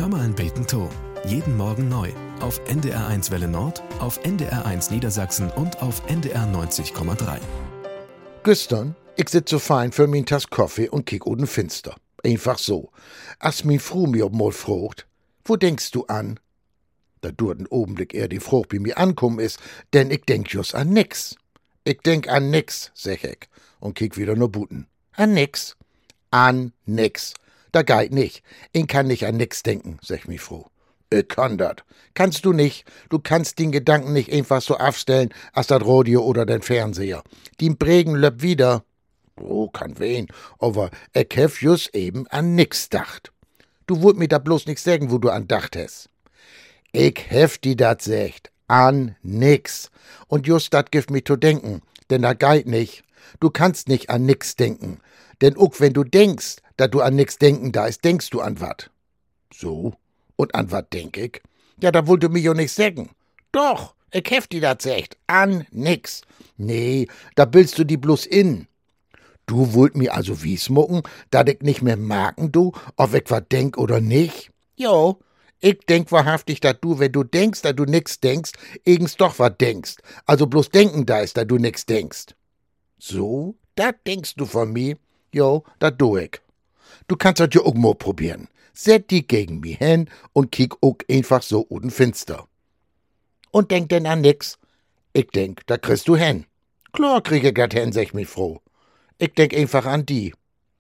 Hör mal ein Beten to. Jeden Morgen neu. Auf NDR1 Welle Nord, auf NDR1 Niedersachsen und auf NDR 90,3. Güstern, ich sitz so fein für min Tass Kaffee und kick oden Finster. Einfach so. Als min Fru mir ob mal frucht, wo denkst du an? Da duert n Augenblick die Frucht bei mir ankommen is, denn ich denk just an nix. Ich denk an nix, sag ich, und kick wieder nur Buten. An nix? An nix. Da geit nicht. Ich kann nicht an nix denken, sag mi Fru. Ich kann dat. Kannst du nicht. Du kannst den Gedanken nicht einfach so aufstellen, als dat Radio oder den Fernseher. Die prägen löpp wieder. Oh, kann wen. Aber ich hef just eben an nix dacht. Du wollt mir da bloß nix sagen, wo du an dacht hast. Ich hef die dat secht. An nix. Und just dat gibt mir zu denken. Denn da geit nicht. Du kannst nicht an nix denken. Denn auch wenn du denkst, dass du an nix denken da ist, denkst du an wat. So? Und an wat denk ich? Ja, da wollt du mir jo nix sagen. Doch, ich hef die dat secht. An nix. Nee, da bildst du die bloß in. Du wollt mir also wies mucken, dat ich nicht mehr merken, du, ob ich wat denk oder nicht? Jo, ich denk wahrhaftig, dat du, wenn du denkst, dat du nix denkst, eigens doch wat denkst. Also bloß denken da ist, dat du nix denkst. So, dat denkst du von mir? Jo, dat do ich. Du kannst das ja auch mal probieren. Set die gegen mich hin und kick auch einfach so oden finster. Und denk denn an nix? Ich denk, da kriegst du hin. Klar krieg ich dat hin, sag mich froh. Ich denk einfach an die.